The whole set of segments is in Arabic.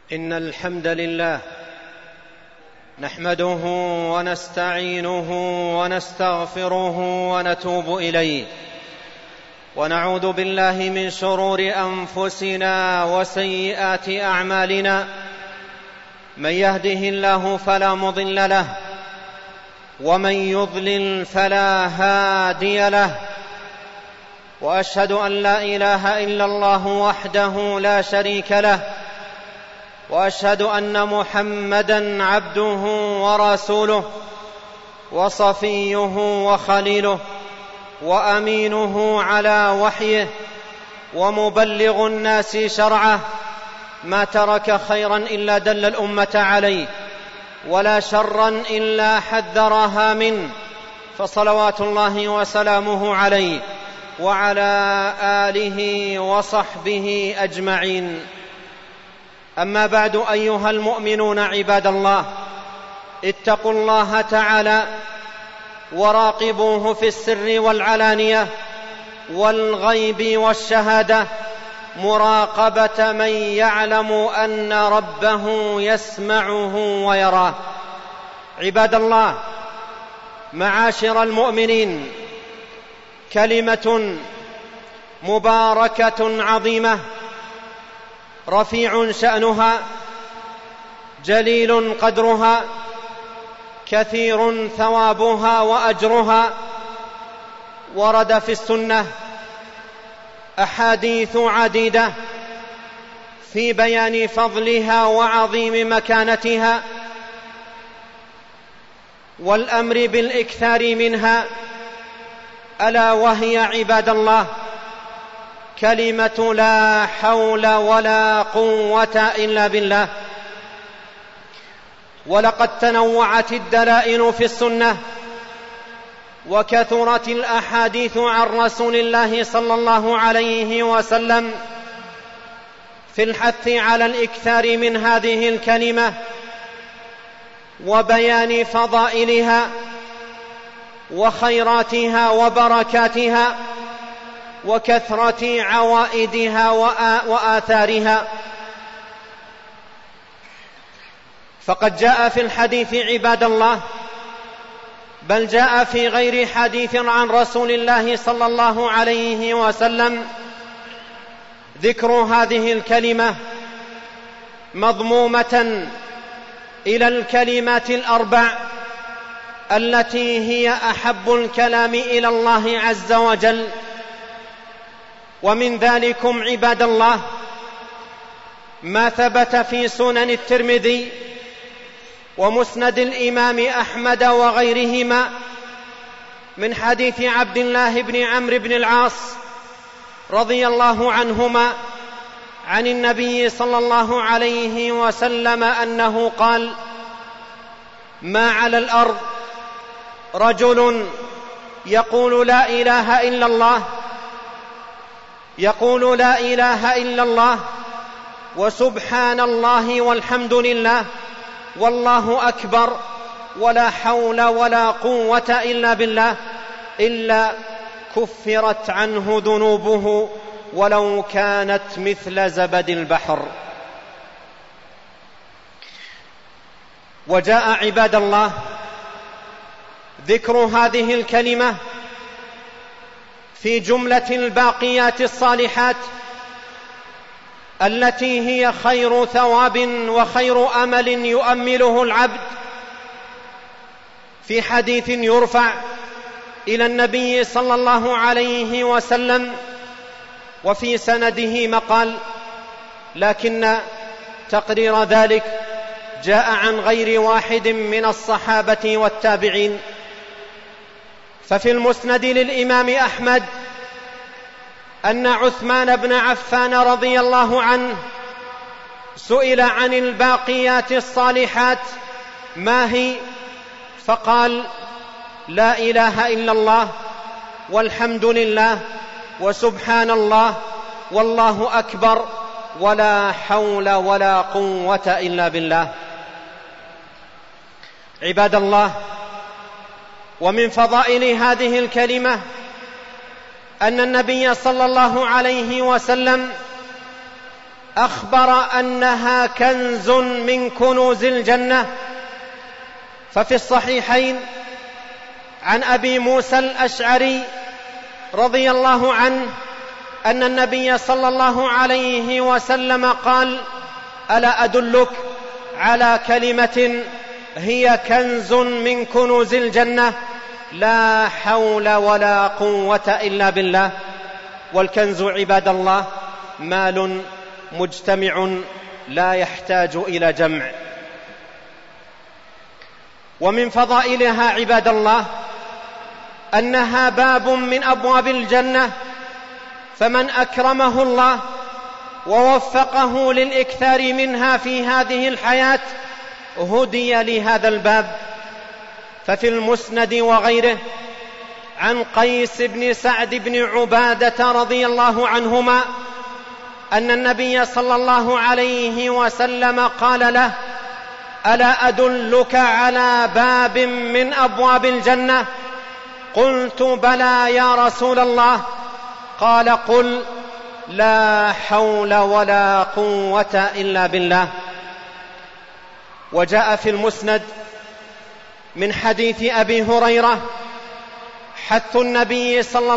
إن الحمد لله نحمده ونستعينه ونستغفره ونتوب إليه، ونعوذ بالله من شرور أنفسنا وسيئات أعمالنا. من يهده الله فلا مضل له، ومن يضلل فلا هادي له، وأشهد أن لا إله إلا الله وحده لا شريك له، وأشهد أن محمدًا عبده ورسوله وصفيه وخليله وأمينه على وحيه ومبلغ الناس شرعه. ما ترك خيرا إلا دل الأمة عليه، ولا شرا إلا حذرها منه، فصلوات الله وسلامه عليه وعلى آله وصحبه أجمعين. أما بعد، أيها المؤمنون عباد الله، اتقوا الله تعالى وراقبوه في السر والعلانية والغيب والشهادة، مراقبة من يعلم أن ربه يسمعه ويراه. عباد الله، معاشر المؤمنين، كلمة مباركة عظيمة رفيع شأنها، جليل قدرها، كثير ثوابها وأجرها. ورد في السنة أحاديث عديدة في بيان فضلها وعظيم مكانتها والأمر بالإكثار منها، ألا وهي عباد الله كلمة لا حول ولا قوة إلا بالله. ولقد تنوعت الدلائل في السنة، وكثرت الأحاديث عن رسول الله صلى الله عليه وسلم في الحث على الإكثار من هذه الكلمة وبيان فضائلها وخيراتها وبركاتها وكثرة عوائدها وآثارها. فقد جاء في الحديث عباد الله، بل جاء في غير حديث عن رسول الله صلى الله عليه وسلم ذكر هذه الكلمة مضمومة إلى الكلمات الأربع التي هي أحب الكلام إلى الله عز وجل. ومن ذلكم عباد الله ما ثبت في سنن الترمذي ومسند الإمام أحمد وغيرهما من حديث عبد الله بن عمرو بن العاص رضي الله عنهما عن النبي صلى الله عليه وسلم أنه قال: ما على الأرض رجل يقول لا إله إلا الله، يقول لا إله إلا الله وسبحان الله والحمد لله والله أكبر ولا حول ولا قوة إلا بالله، إلا كفرت عنه ذنوبه ولو كانت مثل زبد البحر. وجاء عباد الله ذكر هذه الكلمة في جملة الباقيات الصالحات التي هي خير ثواب وخير أمل يؤمله العبد، في حديث يرفع إلى النبي صلى الله عليه وسلم وفي سنده مقال، لكن تقرير ذلك جاء عن غير واحد من الصحابة والتابعين. ففي المسند للإمام أحمد أن عثمان بن عفان رضي الله عنه سئل عن الباقيات الصالحات ما هي، فقال: لا إله إلا الله والحمد لله وسبحان الله والله أكبر ولا حول ولا قوة إلا بالله. عباد الله، ومن فضائل هذه الكلمة أن النبي صلى الله عليه وسلم أخبر أنها كنز من كنوز الجنة. ففي الصحيحين عن أبي موسى الأشعري رضي الله عنه أن النبي صلى الله عليه وسلم قال: ألا أدلك على كلمة هي كنز من كنوز الجنة لا حول ولا قوة إلا بالله. والكنز عباد الله مال مجتمع لا يحتاج إلى جمع. ومن فضائلها عباد الله أنها باب من أبواب الجنة، فمن أكرمه الله ووفقه للإكثار منها في هذه الحياة هدي لهذا الباب. ففي المسند وغيره عن قيس بن سعد بن عبادة رضي الله عنهما أن النبي صلى الله عليه وسلم قال له: ألا أدلك على باب من أبواب الجنة؟ قلت: بلى يا رسول الله. قال: قل: لا حول ولا قوة إلا بالله. وجاء في المسند من حديث أبي هريرة حث النبي صلى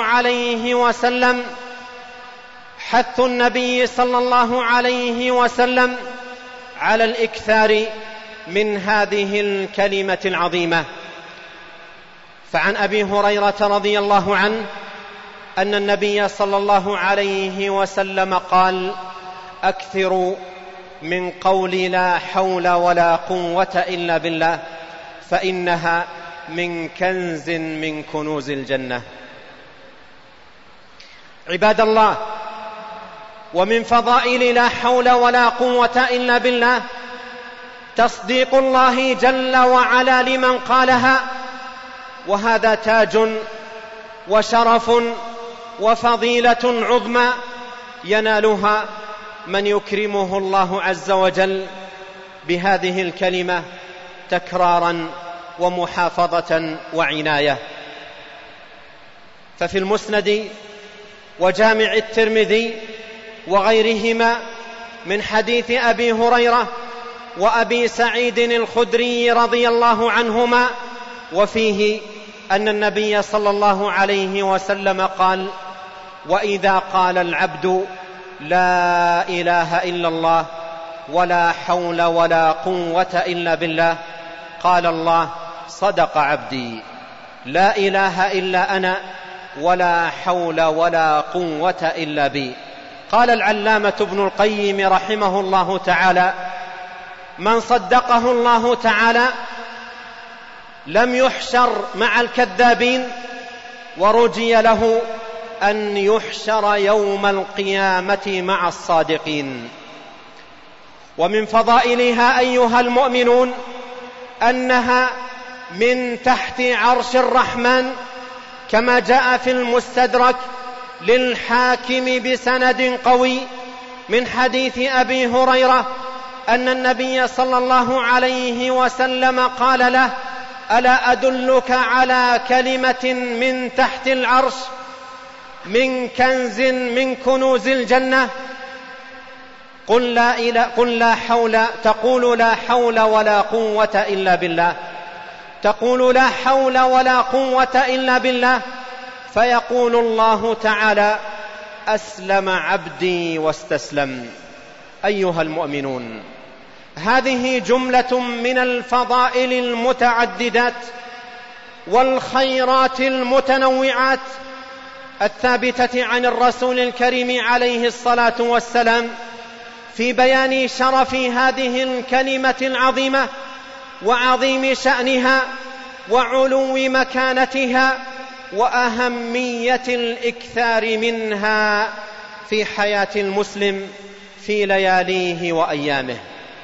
الله عليه وسلم على الإكثار من هذه الكلمة العظيمة. فعن أبي هريرة رضي الله عنه أن النبي صلى الله عليه وسلم قال: أكثروا من قول لا حول ولا قوة إلا بالله، فإنها من كنز من كنوز الجنة. عباد الله، ومن فضائل لا حول ولا قوة إلا بالله تصديق الله جل وعلا لمن قالها، وهذا تاج وشرف وفضيلة عظمى ينالها من يكرمه الله عز وجل بهذه الكلمة تكرارا ومحافظة وعناية. ففي المسند وجامع الترمذي وغيرهما من حديث أبي هريرة وأبي سعيد الخدري رضي الله عنهما، وفيه أن النبي صلى الله عليه وسلم قال: وإذا قال العبد لا إله إلا الله ولا حول ولا قوة إلا بالله، قال الله: صدق عبدي، لا إله إلا أنا ولا حول ولا قوة إلا بي. قال العلامة ابن القيم رحمه الله تعالى: من صدقه الله تعالى لم يحشر مع الكذابين، ورجي له أن يحشر يوم القيامة مع الصادقين. ومن فضائلها أيها المؤمنون أنها من تحت عرش الرحمن، كما جاء في المستدرك للحاكم بسند قوي من حديث أبي هريرة أن النبي صلى الله عليه وسلم قال له: ألا أدلك على كلمة من تحت العرش من كنز من كنوز الجنة؟ تقول لا حول ولا قوة إلا بالله، تقول لا حول ولا قوة إلا بالله، فيقول الله تعالى: أسلم عبدي واستسلم. أيها المؤمنون، هذه جملة من الفضائل المتعددات والخيرات المتنوعات الثابتة عن الرسول الكريم عليه الصلاة والسلام في بيان شرف هذه الكلمة العظيمة وعظيم شأنها وعلو مكانتها وأهمية الإكثار منها في حياة المسلم في لياليه وأيامه.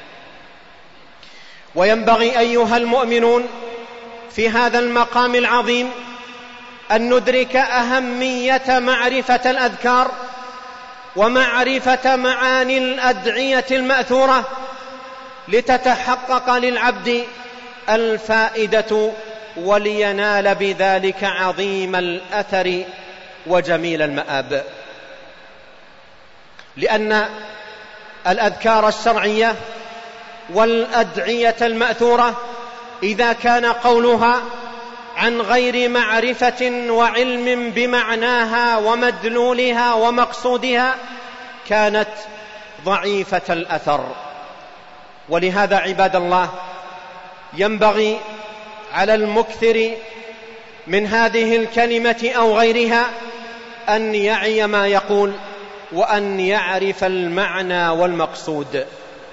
وينبغي أيها المؤمنون في هذا المقام العظيم أن ندرك أهمية معرفة الأذكار ومعرفة معاني الأدعية المأثورة لتتحقق للعبد الفائدة ولينال بذلك عظيم الأثر وجميل المآب. لأن الأذكار الشرعية والأدعية المأثورة إذا كان قولها عن غير معرفة وعلم بمعناها ومدلولها ومقصودها كانت ضعيفة الأثر. ولهذا عباد الله ينبغي على المكثر من هذه الكلمة أو غيرها أن يعي ما يقول وأن يعرف المعنى والمقصود.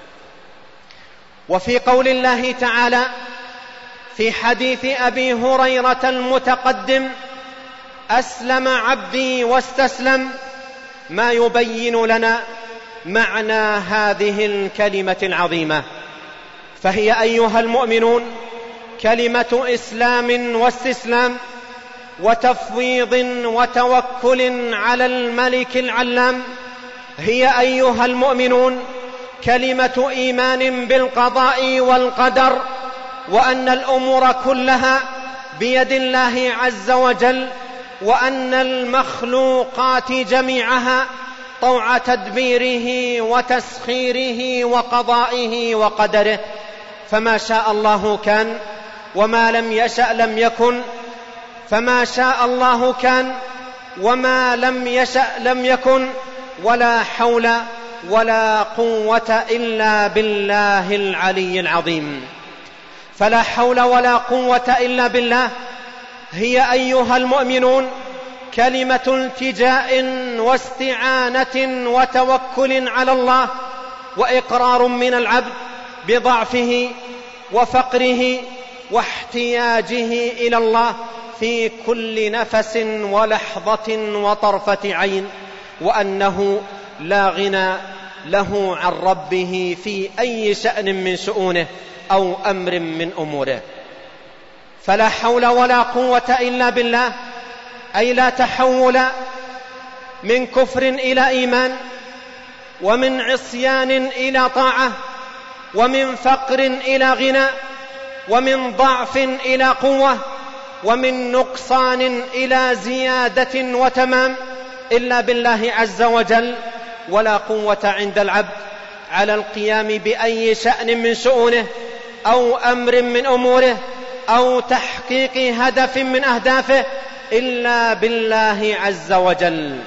وفي قول الله تعالى في حديث أبي هريرة المتقدم: أسلم عبدي واستسلم، ما يبين لنا معنى هذه الكلمة العظيمة. فهي أيها المؤمنون كلمة إسلام واستسلام وتفويض وتوكل على الملك العلام. هي أيها المؤمنون كلمة إيمان بالقضاء والقدر، وأن الأمور كلها بيد الله عز وجل، وأن المخلوقات جميعها طوع تدبيره وتسخيره وقضائه وقدره، فما شاء الله كان وما لم يشأ لم يكن، فما شاء الله كان وما لم يشأ لم يكن، ولا حول ولا قوة إلا بالله العلي العظيم. فلا حول ولا قوة إلا بالله هي أيها المؤمنون كلمة التجاء واستعانة وتوكل على الله، وإقرار من العبد بضعفه وفقره واحتياجه إلى الله في كل نفس ولحظة وطرفة عين، وأنه لا غنى له عن ربه في أي شأن من شؤونه أو أمر من أموره. فلا حول ولا قوة إلا بالله، أي لا تحول من كفر إلى إيمان، ومن عصيان إلى طاعة، ومن فقر إلى غنى، ومن ضعف إلى قوة، ومن نقصان إلى زيادة وتمام، إلا بالله عز وجل. ولا قوة عند العبد على القيام بأي شأن من شؤونه أو أمر من أموره أو تحقيق هدف من أهدافه إلا بالله عز وجل.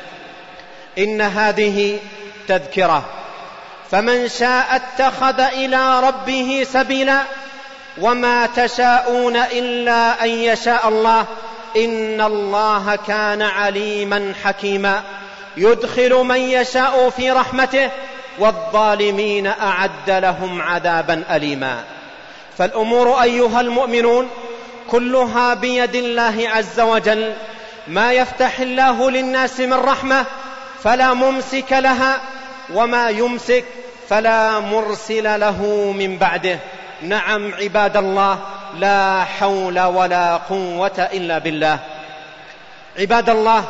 إن هذه تذكرة، فمن شاء اتخذ إلى ربه سبيلا، وما تشاءون إلا أن يشاء الله، إن الله كان عليما حكيما، يدخل من يشاء في رحمته، والظالمين أعد لهم عذابا أليما. فالأمور أيها المؤمنون كلها بيد الله عز وجل، ما يفتح الله للناس من رحمة فلا ممسك لها، وما يمسك فلا مرسل له من بعده. نعم عباد الله، لا حول ولا قوة إلا بالله. عباد الله،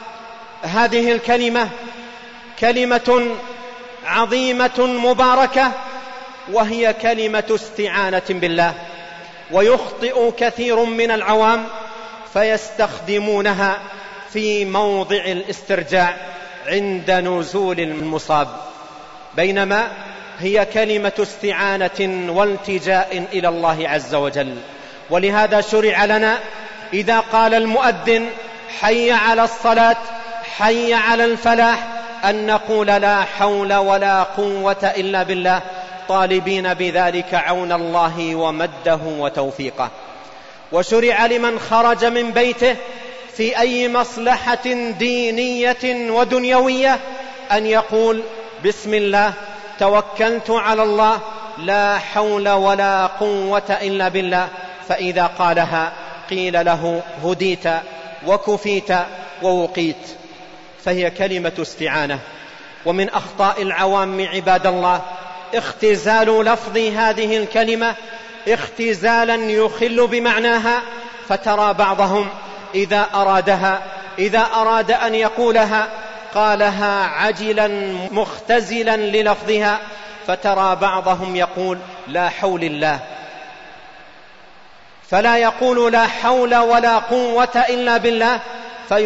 هذه الكلمة كلمة عظيمة مباركة، وهي كلمة استعانة بالله. ويخطئ كثير من العوام فيستخدمونها في موضع الاسترجاع عند نزول المصاب، بينما هي كلمة استعانة والتجاء إلى الله عز وجل. ولهذا شرع لنا إذا قال المؤذن حي على الصلاة حي على الفلاح أن نقول لا حول ولا قوة إلا بالله، طالبين بذلك عون الله ومده وتوفيقه. وشرع لمن خرج من بيته في أي مصلحة دينية ودنيوية أن يقول بسم الله توكلت على الله لا حول ولا قوة إلا بالله، فإذا قالها قيل له هديت وكفيت ووقيت. فهي كلمة استعانة. ومن أخطاء العوام عباد الله اختزال لفظ هذه الكلمة اختزالا يخل بمعناها، فترى بعضهم إذا أراد أن يقولها قالها عجلا مختزلا للفظها، فترى بعضهم يقول لا حول الله، فلا يقول لا حول ولا قوة إلا بالله،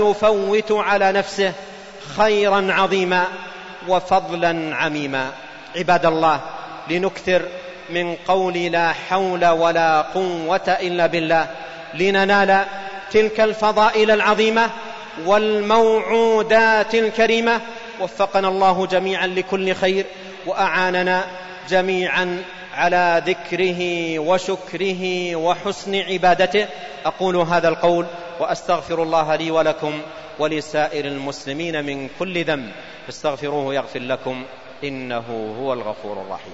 فيفوت على نفسه خيرا عظيما وفضلا عميما. عباد الله، لنكثر من قول لا حول ولا قوة إلا بالله لننال تلك الفضائل العظيمة والموعودات الكريمة. وفقنا الله جميعا لكل خير، وأعاننا جميعا على ذكره وشكره وحسن عبادته. أقول هذا القول وأستغفر الله لي ولكم ولسائر المسلمين من كل ذنب، فاستغفروه يغفر لكم، إنه هو الغفور الرحيم.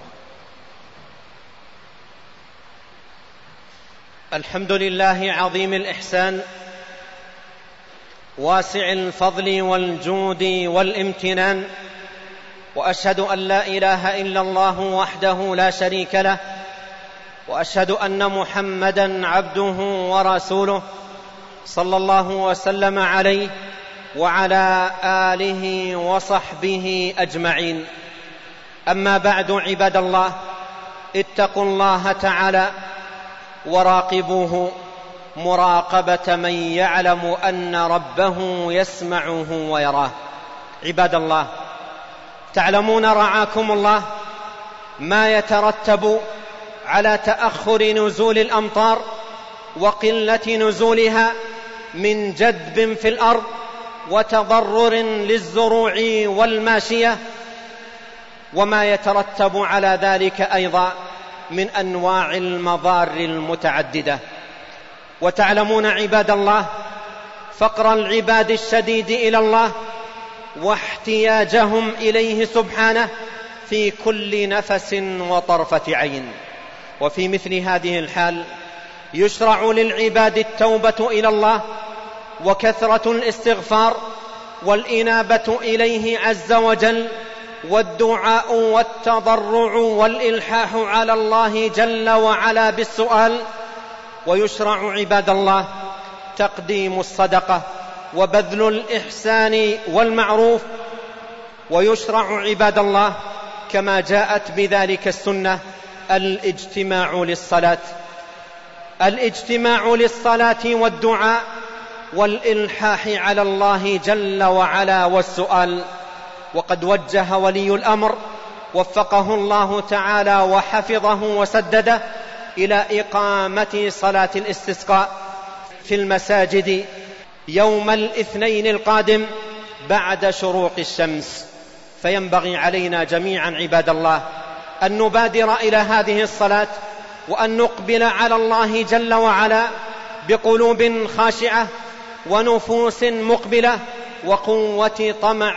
الحمد لله عظيم الإحسان واسع الفضل والجود والامتنان، وأشهد أن لا إله إلا الله وحده لا شريك له، وأشهد أن محمدًا عبده ورسوله صلى الله وسلم عليه وعلى آله وصحبه أجمعين. أما بعد، عباد الله، اتقوا الله تعالى وراقبوه مراقبة من يعلم أن ربه يسمعه ويراه. عباد الله، تعلمون رعاكم الله ما يترتب على تأخر نزول الأمطار وقلة نزولها من جدب في الأرض وتضرر للزروع والماشية، وما يترتب على ذلك أيضا من أنواع المضار المتعددة. وتعلمون عباد الله فقر العباد الشديد إلى الله واحتياجهم إليه سبحانه في كل نفس وطرفة عين. وفي مثل هذه الحال يشرع للعباد التوبة إلى الله وكثرة الاستغفار والإنابة إليه عز وجل والدعاء والتضرع والإلحاح على الله جل وعلا بالسؤال. ويشرع عباد الله تقديم الصدقة وبذل الإحسان والمعروف. ويشرع عباد الله كما جاءت بذلك السنة الاجتماع للصلاة والدعاء والإلحاح على الله جل وعلا والسؤال. وقد وجه ولي الأمر وفقه الله تعالى وحفظه وسدده إلى إقامة صلاة الاستسقاء في المساجد يوم الاثنين القادم بعد شروق الشمس. فينبغي علينا جميعا عباد الله أن نبادر إلى هذه الصلاة وأن نقبل على الله جل وعلا بقلوب خاشعة ونفوس مقبلة وقوة طمع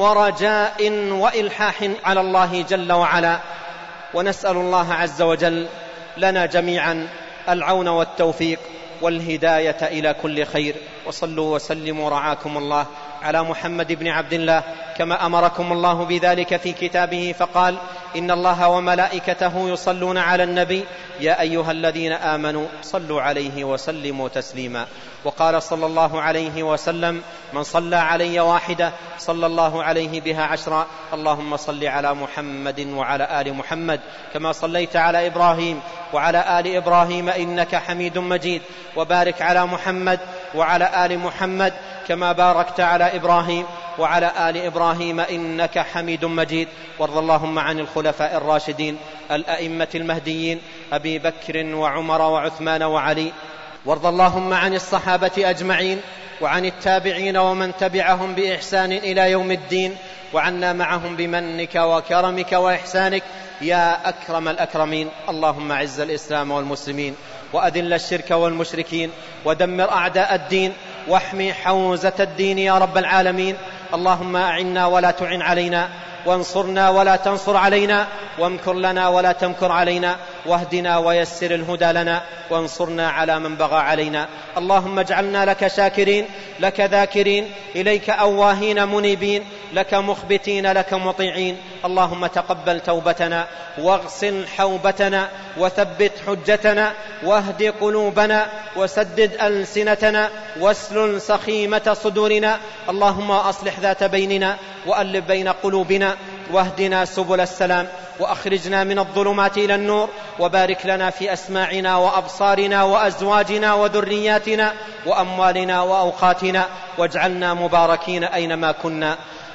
ورجاء وإلحاح على الله جل وعلا. ونسأل الله عز وجل لنا جميعا العون والتوفيق والهداية إلى كل خير. وصلوا وسلموا رعاكم الله على محمد بن عبد الله كما أمركم الله بذلك في كتابه، فقال: إن الله وملائكته يصلون على النبي يا أيها الذين آمنوا صلوا عليه وسلموا تسليما. وقال صلى الله عليه وسلم: من صلى علي واحدة صلى الله عليه بها 10. اللهم صل على محمد وعلى آل محمد كما صليت على إبراهيم وعلى آل إبراهيم إنك حميد مجيد. وبارك على محمد وعلى آل محمد كما باركت على إبراهيم وعلى آل إبراهيم إنك حميد مجيد. وارض اللهم عن الخلفاء الراشدين الأئمة المهديين أبي بكر وعمر وعثمان وعلي. وارض اللهم عن الصحابة أجمعين وعن التابعين ومن تبعهم بإحسان إلى يوم الدين، وعنا معهم بمنك وكرمك وإحسانك يا أكرم الأكرمين. اللهم أعز الإسلام والمسلمين وأذل الشرك والمشركين ودمر أعداء الدين واحمي حوزة الدين يا رب العالمين. اللهم أعنا ولا تعن علينا، وانصرنا ولا تنصر علينا، وامكر لنا ولا تمكر علينا، واهدنا ويسر الهدى لنا، وانصرنا على من بغى علينا. اللهم اجعلنا لك شاكرين، لك ذاكرين، إليك أواهين منيبين، لك مخبتين، لك مطيعين. اللهم تقبل توبتنا واغسل حوبتنا وثبت حجتنا واهد قلوبنا وسدد ألسنتنا واسلل سخيمة صدورنا. اللهم أصلح ذات بيننا وألف بين قلوبنا واهدنا سبل السلام وأخرجنا من الظلمات إلى النور، وبارك لنا في أسماعنا وأبصارنا وأزواجنا وذرياتنا وأموالنا وأوقاتنا، واجعلنا مباركين أينما كنا.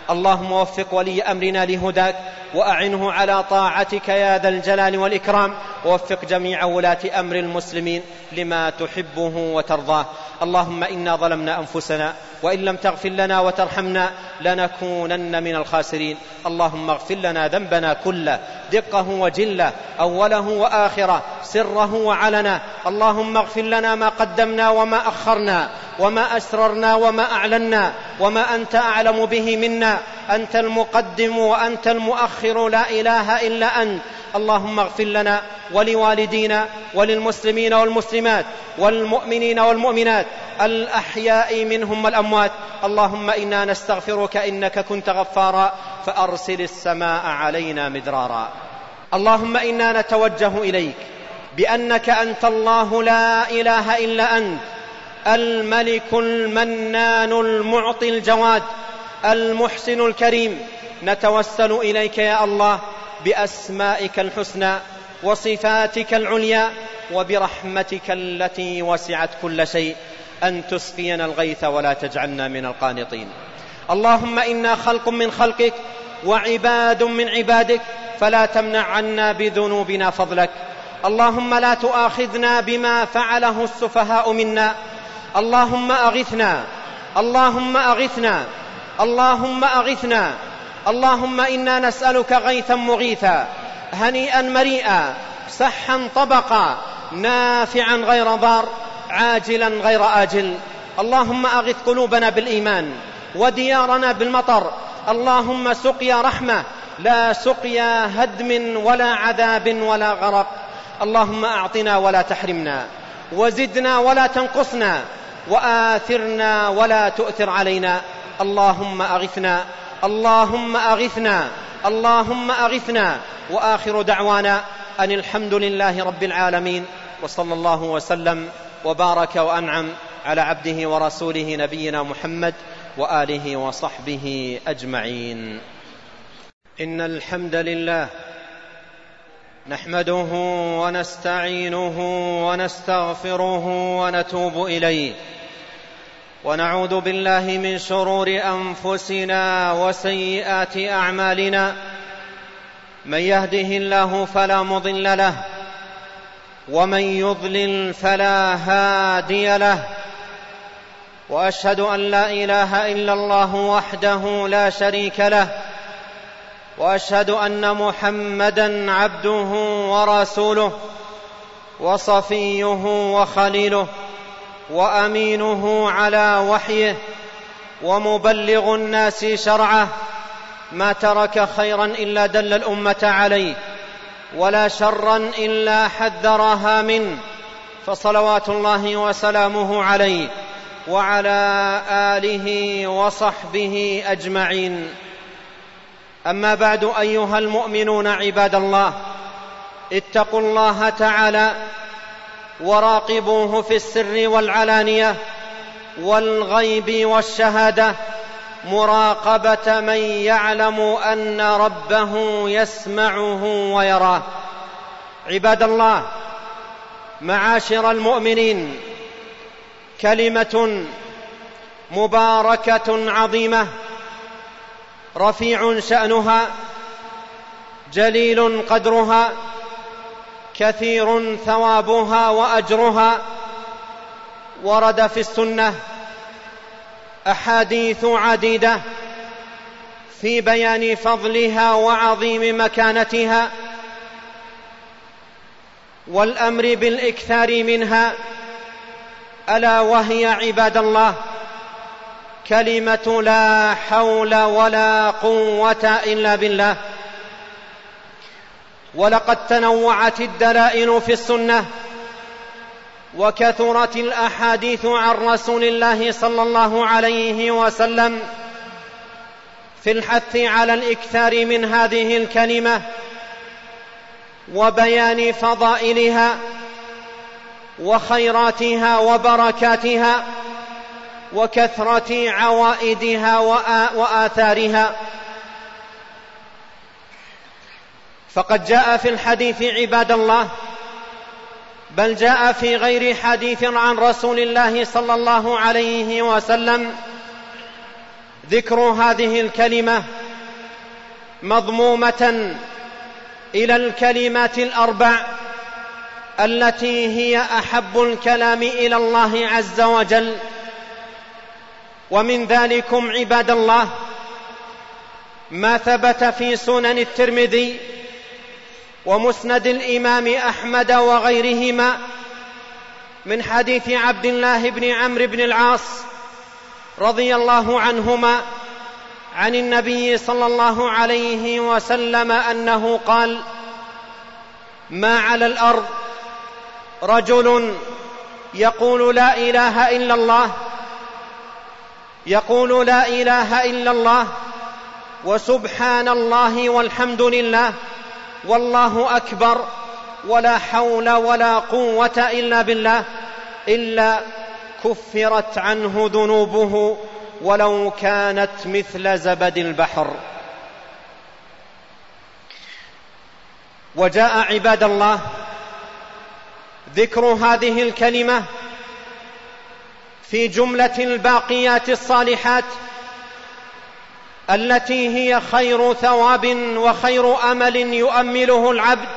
اللهم وفق ولي أمرنا لهداك وأعنه على طاعتك يا ذا الجلال والإكرام، ووفق جميع ولاة أمر المسلمين لما تحبه وترضاه. اللهم إنا ظلمنا أنفسنا وإن لم تغفر لنا وترحمنا لنكونن من الخاسرين. اللهم اغفر لنا ذنبنا كله، دقه وجله، أوله وآخره، سره وعلنه. اللهم اغفر لنا ما قدمنا وما أخرنا وما أسررنا وما أعلنا وما أنت أعلم به منا. أنت المقدم وأنت المؤخر، لا إله إلا أنت. اللهم اغفر لنا ولوالدينا وللمسلمين والمسلمات والمؤمنين والمؤمنات الأحياء منهم والأموات. اللهم إنا نستغفرك إنك كنت غفارا فأرسل السماء علينا مدرارا. اللهم إنا نتوجه إليك بأنك أنت الله لا إله إلا أنت، الملك المنان المعطي الجواد المحسن الكريم. نتوسل إليك يا الله بأسمائك الحسنى وصفاتك العليا وبرحمتك التي وسعت كل شيء أن تسقينا الغيث ولا تجعلنا من القانطين. اللهم إنا خلق من خلقك وعباد من عبادك، فلا تمنع عنا بذنوبنا فضلك. اللهم لا تؤاخذنا بما فعله السفهاء منا. اللهم أغثنا، اللهم أغثنا، اللهم أغثنا. اللهم إنا نسألك غيثا مغيثا، هنيئا مريئا، سحا طبقا، نافعا غير ضار، عاجلا غير آجل. اللهم أغث قلوبنا بالإيمان وديارنا بالمطر. اللهم سقيا رحمة لا سقيا هدم ولا عذاب ولا غرق. اللهم أعطنا ولا تحرمنا، وزدنا ولا تنقصنا، وآثرنا ولا تؤثر علينا. اللهم أغثنا، اللهم أغثنا، اللهم أغثنا. وآخر دعوانا أن الحمد لله رب العالمين، وصلى الله وسلم وبارك وأنعم على عبده ورسوله نبينا محمد وآله وصحبه أجمعين. إن الحمد لله نحمده ونستعينه ونستغفره ونتوب إليه، ونعوذ بالله من شرور أنفسنا وسيئات أعمالنا. من يهده الله فلا مضل له، ومن يضلل فلا هادي له. وأشهد أن لا إله إلا الله وحده لا شريك له، وأشهد أن محمدًا عبده ورسوله وصفيه وخليله وأمينه على وحيه ومبلغ الناس شرعه. ما ترك خيرا إلا دل الأمة عليه، ولا شرا إلا حذرها منه، فصلوات الله وسلامه عليه وعلى آله وصحبه أجمعين. أما بعد، أيها المؤمنون عباد الله، اتقوا الله تعالى وراقبوه في السر والعلانية والغيب والشهادة، مراقبة من يعلم أن ربه يسمعه ويراه. عباد الله، معاشر المؤمنين، كلمة مباركة عظيمة رفيع شأنها، جليل قدرها، كثير ثوابها وأجرها. ورد في السنة أحاديث عديدة في بيان فضلها وعظيم مكانتها والأمر بالإكثار منها، ألا وهي عباد الله كلمة لا حول ولا قوة إلا بالله. ولقد تنوعت الدلائل في السنة، وكثرت الأحاديث عن رسول الله صلى الله عليه وسلم في الحث على الإكثار من هذه الكلمة وبيان فضائلها وخيراتها وبركاتها وكثرة عوائدها وآثارها. فقد جاء في الحديث عباد الله، بل جاء في غير حديث عن رسول الله صلى الله عليه وسلم ذكر هذه الكلمة مضمومة إلى الكلمات الأربع التي هي أحب الكلام إلى الله عز وجل. ومن ذلكم عباد الله ما ثبت في سنن الترمذي ومسند الإمام أحمد وغيرهما من حديث عبد الله بن عمرو بن العاص رضي الله عنهما عن النبي صلى الله عليه وسلم أنه قال: ما على الأرض رجل يقول لا إله إلا الله وسبحان الله والحمد لله والله أكبر ولا حول ولا قوة إلا بالله إلا كفرت عنه ذنوبه ولو كانت مثل زبد البحر. وجاء عباد الله ذكر هذه الكلمة في جملة الباقيات الصالحات التي هي خير ثواب وخير أمل يؤمله العبد،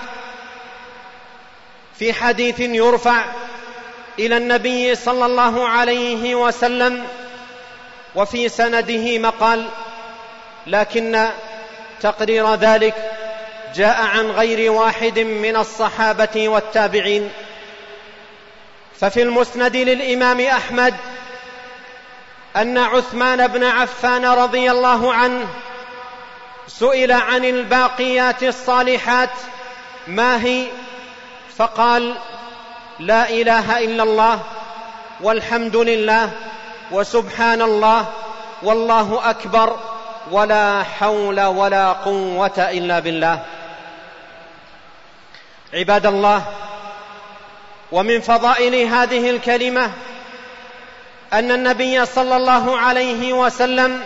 في حديث يرفع إلى النبي صلى الله عليه وسلم وفي سنده مقال، لكن تقرير ذلك جاء عن غير واحد من الصحابة والتابعين. ففي المسند للإمام أحمد أن عثمان بن عفان رضي الله عنه سئل عن الباقيات الصالحات ما هي، فقال: لا إله إلا الله والحمد لله وسبحان الله والله أكبر ولا حول ولا قوة إلا بالله. عباد الله، ومن فضائل هذه الكلمة أن النبي صلى الله عليه وسلم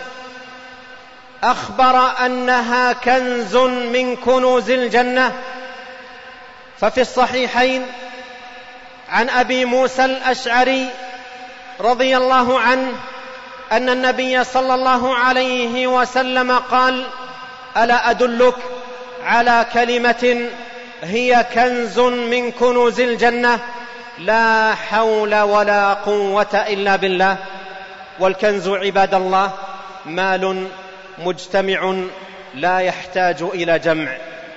أخبر أنها كنز من كنوز الجنة. ففي الصحيحين عن أبي موسى الأشعري رضي الله عنه أن النبي صلى الله عليه وسلم قال: ألا أدلك على كلمة هي كنز من كنوز الجنة لا حول ولا قوة إلا بالله. والكنز عباد الله مال مجتمع لا يحتاج إلى جمع.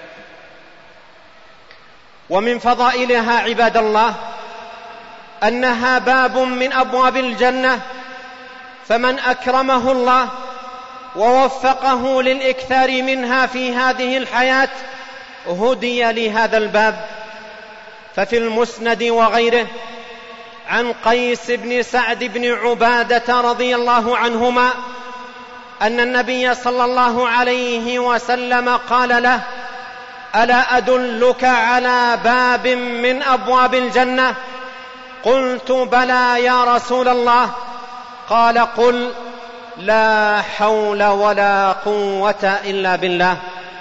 ومن فضائلها عباد الله أنها باب من أبواب الجنة، فمن أكرمه الله ووفقه للإكثار منها في هذه الحياة هدي لهذا الباب. ففي المسند وغيره عن قيس بن سعد بن عبادة رضي الله عنهما أن النبي صلى الله عليه وسلم قال له: ألا أدلك على باب من أبواب الجنة؟ قلت: بلى يا رسول الله. قال: قل: لا حول ولا قوة إلا بالله.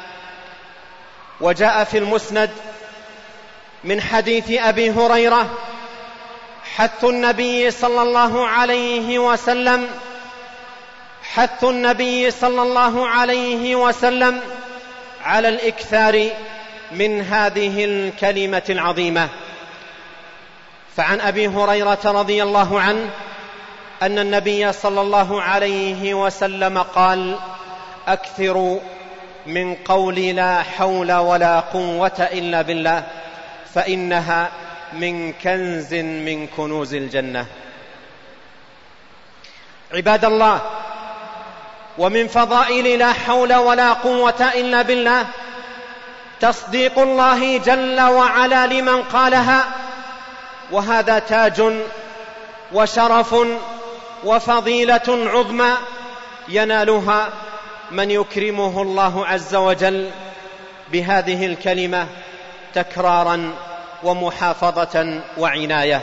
وجاء في المسند من حديث أبي هريرة حث النبي صلى الله عليه وسلم على الإكثار من هذه الكلمة العظيمة. فعن أبي هريرة رضي الله عنه أن النبي صلى الله عليه وسلم قال: أكثروا من قول لا حول ولا قوة إلا بالله فإنها من كنز من كنوز الجنة. عباد الله، ومن فضائل لا حول ولا قوة إلا بالله تصديق الله جل وعلا لمن قالها، وهذا تاج وشرف وفضيلة عظمى ينالها من يكرمه الله عز وجل بهذه الكلمة تكرارا ومحافظة وعناية.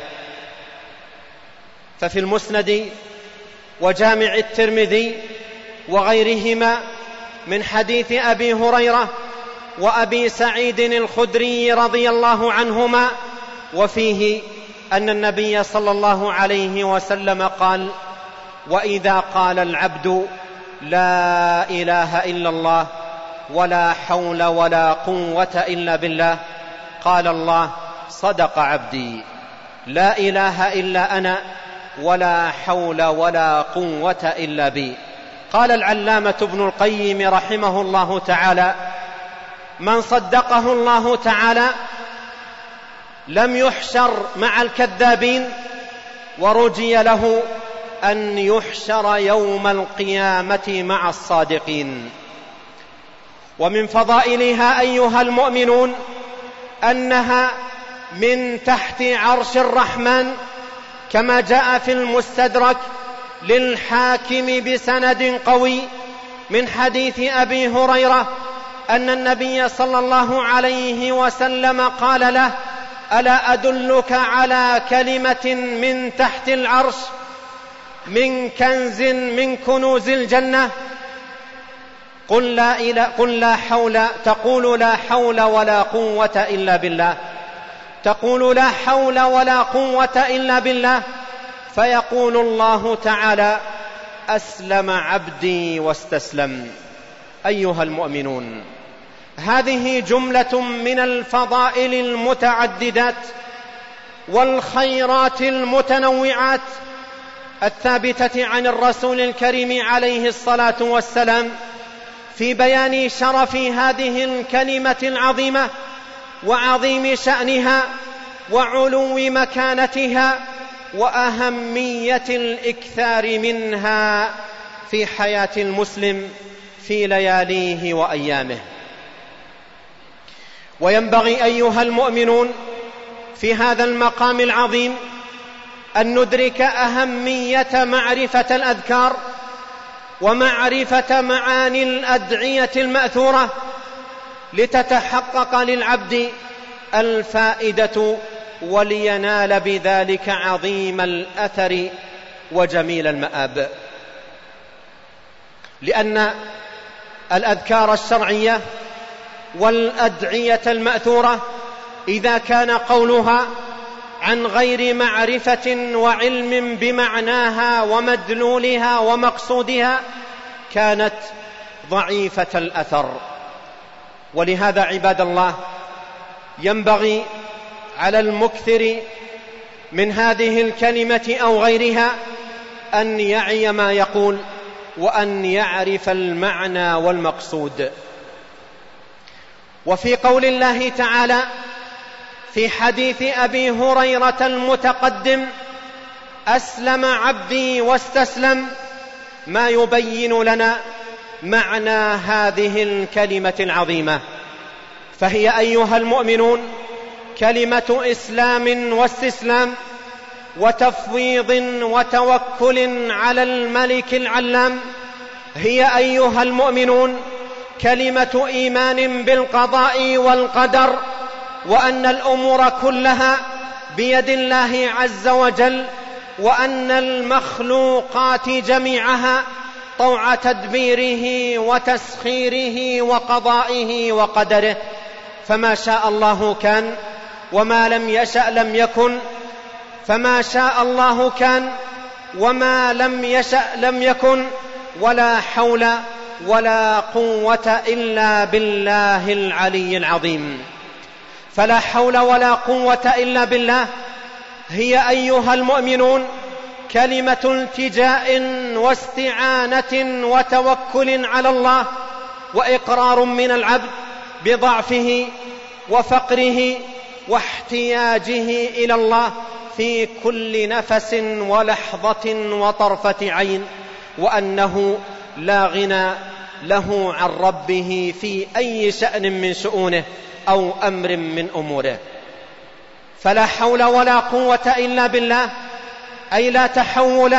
ففي المسند وجامع الترمذي وغيرهما من حديث أبي هريرة وأبي سعيد الخدري رضي الله عنهما، وفيه أن النبي صلى الله عليه وسلم قال: وإذا قال العبد لا إله إلا الله ولا حول ولا قوة إلا بالله. قال الله: صدق عبدي، لا إله إلا أنا ولا حول ولا قوة إلا بي. قال العلامة ابن القيم رحمه الله تعالى: من صدقه الله تعالى لم يحشر مع الكذابين، ورجي له أن يحشر يوم القيامة مع الصادقين. ومن فضائلها أيها المؤمنون أنها من تحت عرش الرحمن، كما جاء في المستدرك للحاكم بسند قوي من حديث أبي هريرة أن النبي صلى الله عليه وسلم قال له: ألا أدلك على كلمة من تحت العرش من كنز من كنوز الجنة؟ تقول لا حول ولا قوة إلا بالله، تقول لا حول ولا قوة إلا بالله، فيقول الله تعالى: أسلم عبدي واستسلم. أيها المؤمنون، هذه جملة من الفضائل المتعددات والخيرات المتنوعات الثابتة عن الرسول الكريم عليه الصلاة والسلام في بيان شرف هذه الكلمة العظيمة وعظيم شأنها وعلو مكانتها وأهمية الإكثار منها في حياة المسلم في لياليه وأيامه. وينبغي أيها المؤمنون في هذا المقام العظيم أن ندرك أهمية معرفة الأذكار ومعرفة معاني الأدعية المأثورة لتتحقق للعبد الفائدة ولينال بذلك عظيم الأثر وجميل المآب. لأن الأذكار الشرعية والأدعية المأثورة إذا كان قولها عن غير معرفة وعلم بمعناها ومدلولها ومقصودها كانت ضعيفة الأثر. ولهذا عباد الله ينبغي على المكثر من هذه الكلمة أو غيرها أن يعي ما يقول وأن يعرف المعنى والمقصود. وفي قول الله تعالى في حديث أبي هريرة المتقدم: أسلم عبدي واستسلم، ما يبين لنا معنى هذه الكلمة العظيمة. فهي أيها المؤمنون كلمة إسلام واستسلام وتفويض وتوكل على الملك العلام. هي أيها المؤمنون كلمة إيمان بالقضاء والقدر، وأن الأمور كلها بيد الله عز وجل، وأن المخلوقات جميعها طوع تدبيره وتسخيره وقضائه وقدره، فما شاء الله كان وما لم يشأ لم يكن، فما شاء الله كان وما لم يشأ لم يكن، ولا حول ولا قوة إلا بالله العلي العظيم. فلا حول ولا قوة إلا بالله هي أيها المؤمنون كلمة التجاء واستعانة وتوكل على الله، وإقرار من العبد بضعفه وفقره واحتياجه إلى الله في كل نفس ولحظة وطرفة عين، وأنه لا غنى له عن ربه في أي شأن من شؤونه أو أمر من أموره. فلا حول ولا قوة إلا بالله، أي لا تحول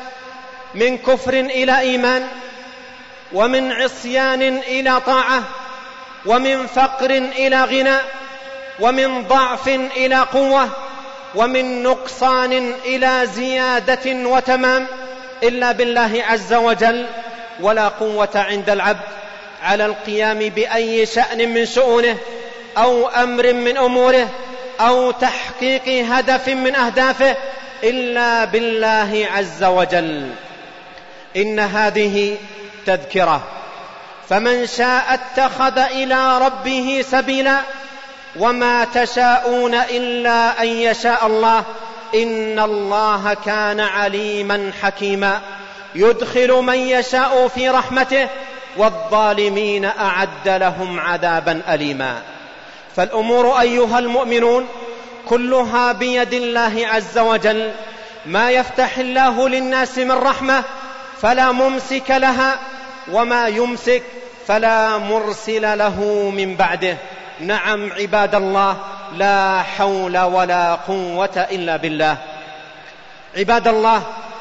من كفر إلى إيمان، ومن عصيان إلى طاعة، ومن فقر إلى غنى، ومن ضعف إلى قوة، ومن نقصان إلى زيادة وتمام، إلا بالله عز وجل. ولا قوة عند العبد على القيام بأي شأن من شؤونه أو أمر من أموره أو تحقيق هدف من أهدافه إلا بالله عز وجل. إن هذه التذكرة، فمن شاء اتخذ إلى ربه سبيلا، وما تشاءون إلا أن يشاء الله، إن الله كان عليما حكيما، يدخل من يشاء في رحمته، والظالمين أعد لهم عذابا أليما. فالأمور أيها المؤمنون كلها بيد الله عز وجل، ما يفتح الله للناس من رحمة فلا ممسك لها، وما يمسك فلا مرسل له من بعده. نعم عباد الله، لا حول ولا قوة إلا بالله. عباد الله،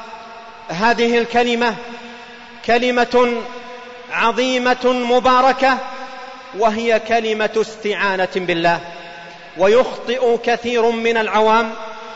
هذه الكلمة كلمة عظيمة مباركة، وهي كلمة استعانة بالله، ويخطئ كثير من العوام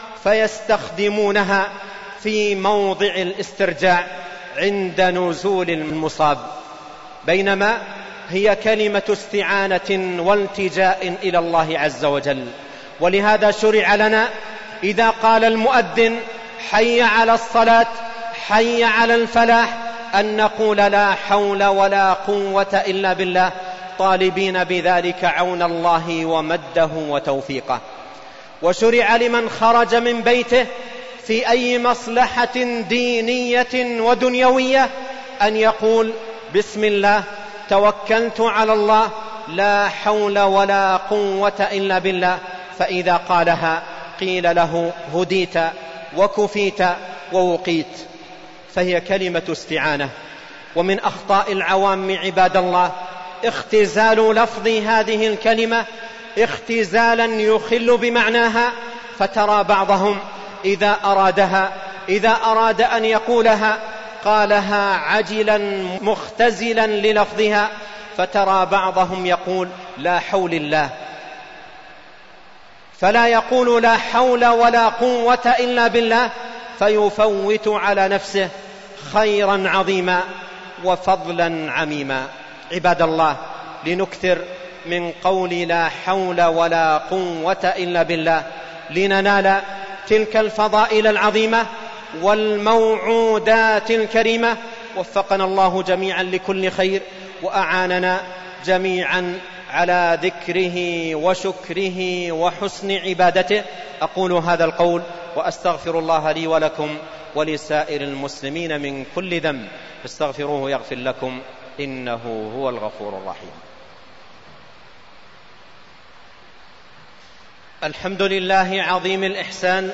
فيستخدمونها في موضع الاسترجاع عند نزول المصاب، بينما هي كلمة استعانة والتجاء إلى الله عز وجل. ولهذا شرع لنا إذا قال المؤذن حي على الصلاة حي على الفلاح أن نقول لا حول ولا قوة إلا بالله، طالبين بذلك عون الله ومده وتوفيقه. وشرع لمن خرج من بيته في أي مصلحة دينية ودنيوية أن يقول بسم الله توكلت على الله لا حول ولا قوة إلا بالله، فإذا قالها قيل له هديت وكفيت ووقيت. فهي كلمة استعانة. ومن أخطاء العوام عباد الله اختزال لفظ هذه الكلمة اختزالا يخل بمعناها، فترى بعضهم إذا أراد أن يقولها قالها عجلا مختزلا للفظها، فترى بعضهم يقول لا حول الله، فلا يقول لا حول ولا قوة إلا بالله، فيفوت على نفسه خيرا عظيما وفضلا عميما. عباد الله، لنكثر من قول لا حول ولا قوة إلا بالله لننال تلك الفضائل العظيمة والموعودات الكريمة. وفقنا الله جميعا لكل خير، وأعاننا جميعا على ذكره وشكره وحسن عبادته. أقول هذا القول وأستغفر الله لي ولكم ولسائر المسلمين من كل ذنب، فاستغفروه يغفر لكم إنه هو الغفور الرحيم. الحمد لله عظيم الإحسان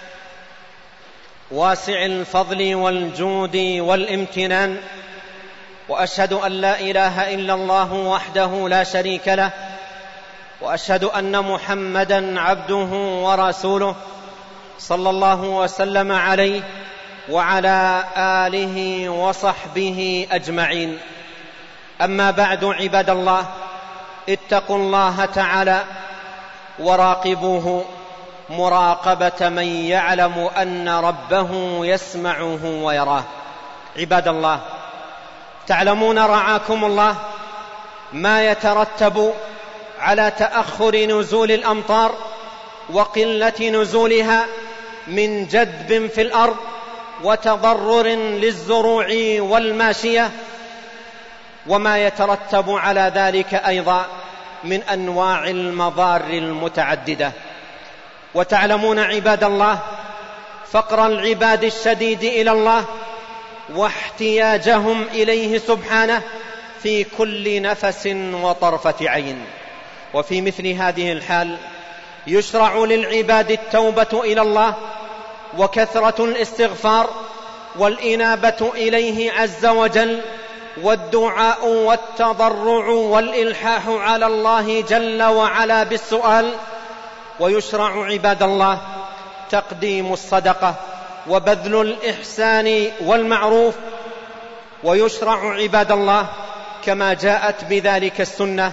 واسع الفضل والجود والامتنان، وأشهد أن لا إله إلا الله وحده لا شريك له، وأشهد أن محمدا عبده ورسوله صلى الله وسلم عليه وعلى آله وصحبه أجمعين. أما بعد عباد الله، اتقوا الله تعالى وراقبوه مراقبة من يعلم أن ربه يسمعه ويراه. عباد الله، تعلمون رعاكم الله ما يترتب على تأخر نزول الأمطار وقلة نزولها من جدب في الأرض وتضرر للزروع والماشية، وما يترتب على ذلك أيضا من أنواع المضار المتعددة. وتعلمون عباد الله فقر العباد الشديد إلى الله واحتياجهم إليه سبحانه في كل نفس وطرفة عين. وفي مثل هذه الحال يشرع للعباد التوبة إلى الله وكثرة الاستغفار والإنابة إليه عز وجل والدعاء والتضرع والإلحاح على الله جل وعلا بالسؤال. ويشرع عباد الله تقديم الصدقة وبذل الإحسان والمعروف. ويشرع عباد الله كما جاءت بذلك السنة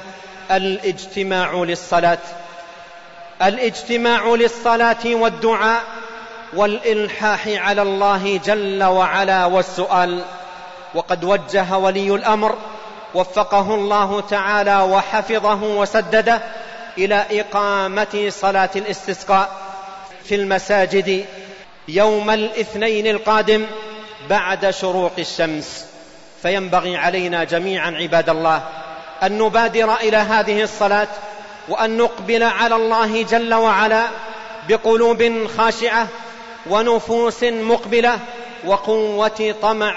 الاجتماع للصلاة والدعاء والإلحاح على الله جل وعلا والسؤال. وقد وجه ولي الأمر وفقه الله تعالى وحفظه وسدده إلى إقامة صلاة الاستسقاء في المساجد يوم الاثنين القادم بعد شروق الشمس، فينبغي علينا جميعا عباد الله أن نبادر إلى هذه الصلاة، وأن نقبل على الله جل وعلا بقلوب خاشعة ونفوس مقبلة وقوة طمع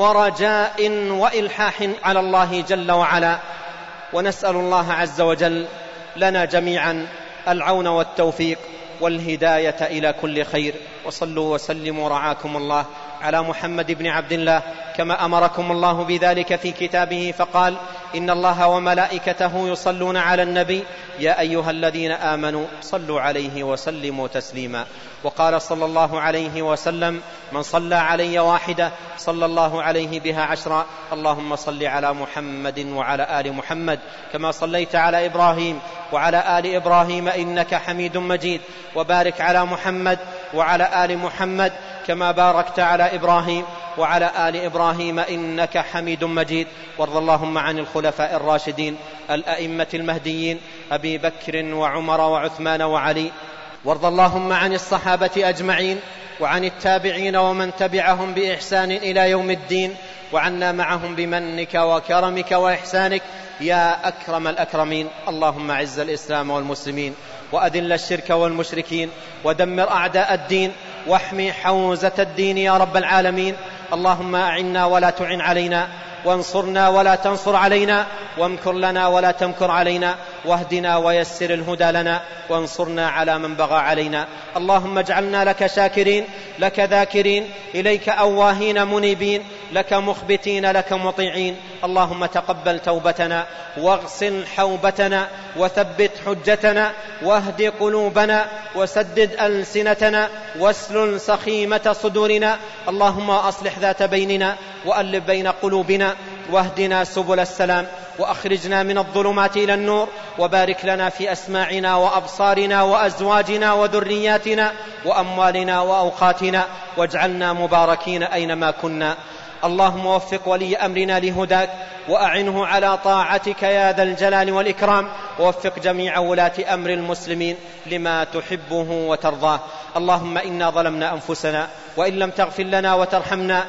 ورجاء وإلحاح على الله جل وعلا. ونسأل الله عز وجل لنا جميعا العون والتوفيق والهداية إلى كل خير. وصلوا وسلموا رعاكم الله على محمد بن عبد الله كما أمركم الله بذلك في كتابه، فقال: إن الله وملائكته يصلون على النبي يا أيها الذين آمنوا صلوا عليه وسلموا تسليما. وقال صلى الله عليه وسلم: من صلى علي واحدة صلى الله عليه بها 10. اللهم صل على محمد وعلى آل محمد كما صليت على إبراهيم وعلى آل إبراهيم إنك حميد مجيد، وبارك على محمد وعلى آل محمد كما باركت على إبراهيم وعلى آل إبراهيم إنك حميد مجيد. وارض اللهم عن الخلفاء الراشدين الأئمة المهديين أبي بكر وعمر وعثمان وعلي. وارض اللهم عن الصحابة أجمعين وعن التابعين ومن تبعهم بإحسان إلى يوم الدين، وعنا معهم بمنك وكرمك وإحسانك يا أكرم الأكرمين. اللهم أعز الإسلام والمسلمين وأذل الشرك والمشركين ودمر أعداء الدين واحمي حوزة الدين يا رب العالمين. اللهم أعنا ولا تعن علينا، وانصرنا ولا تنصر علينا، وامكر لنا ولا تمكر علينا، واهدنا ويسر الهدى لنا، وانصرنا على من بغى علينا. اللهم اجعلنا لك شاكرين، لك ذاكرين، إليك أواهين منيبين، لك مخبتين، لك مطيعين. اللهم تقبل توبتنا واغسل حوبتنا وثبت حجتنا واهد قلوبنا وسدد ألسنتنا واسلل سخيمة صدورنا. اللهم أصلح ذات بيننا وألف بين قلوبنا واهدنا سبل السلام وأخرجنا من الظلمات إلى النور، وبارك لنا في أسماعنا وأبصارنا وأزواجنا وذرياتنا وأموالنا وأوقاتنا، واجعلنا مباركين أينما كنا. اللهم وفق ولي أمرنا لهداك وأعنه على طاعتك يا ذا الجلال والإكرام، ووفق جميع ولاة أمر المسلمين لما تحبه وترضاه. اللهم إنا ظلمنا أنفسنا وإن لم تغفر لنا وترحمنا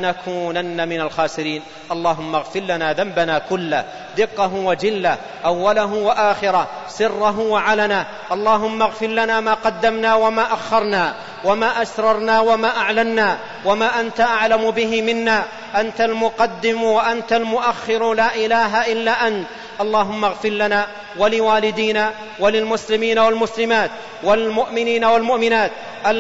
لنكونن من الخاسرين. اللهم اغفر لنا ذنبنا كله دقه وجله، أوله وآخره، سره وعلنه. اللهم اغفر لنا ما قدمنا وما أخرنا وما أسررنا وما أعلنا وما أنت أعلم به منا. أنت المقدم وأنت المؤخر، لا إله إلا أنت. اللهم اغفر لنا ولوالدينا وللمسلمين والمسلمات والمؤمنين والمؤمنات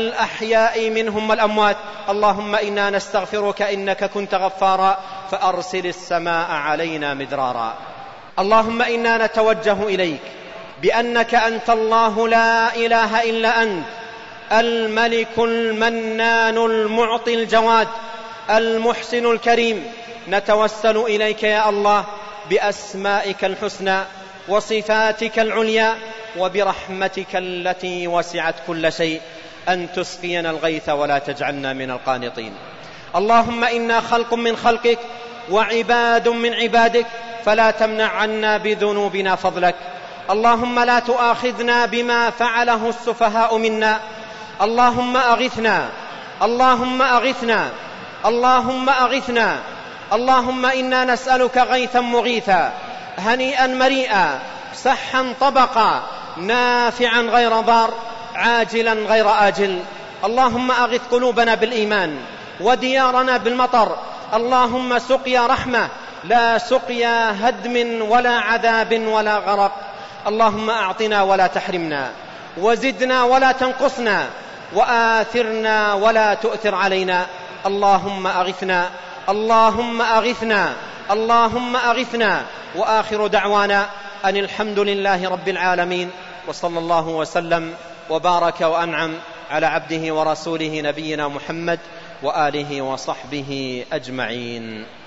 الأحياء منهم والأموات. اللهم إنا نستغفرك إنك كنت غفارا فأرسل السماء علينا مدرارا. اللهم إنا نتوجه إليك بأنك أنت الله لا إله إلا أنت، الملك المنان المعطي الجواد المحسن الكريم. نتوسل إليك يا الله بأسمائك الحسنى وصفاتك العليا وبرحمتك التي وسعت كل شيء أن تسقينا الغيث ولا تجعلنا من القانطين. اللهم إنا خلق من خلقك وعباد من عبادك، فلا تمنع عنا بذنوبنا فضلك. اللهم لا تؤاخذنا بما فعله السفهاء منا. اللهم أغثنا، اللهم أغثنا، اللهم أغثنا. اللهم إنا نسألك غيثا مغيثا، هنيئا مريئا، سحا طبقا، نافعا غير ضار، عاجلا غير آجل. اللهم أغث قلوبنا بالإيمان وديارنا بالمطر. اللهم سقيا رحمة لا سقيا هدم ولا عذاب ولا غرق. اللهم أعطنا ولا تحرمنا، وزدنا ولا تنقصنا، وآثرنا ولا تؤثر علينا. اللهم أغثنا، اللهم أغثنا، اللهم أغثنا. وآخر دعوانا أن الحمد لله رب العالمين، وصلى الله وسلم وبارك وأنعم على عبده ورسوله نبينا محمد وآله وصحبه أجمعين.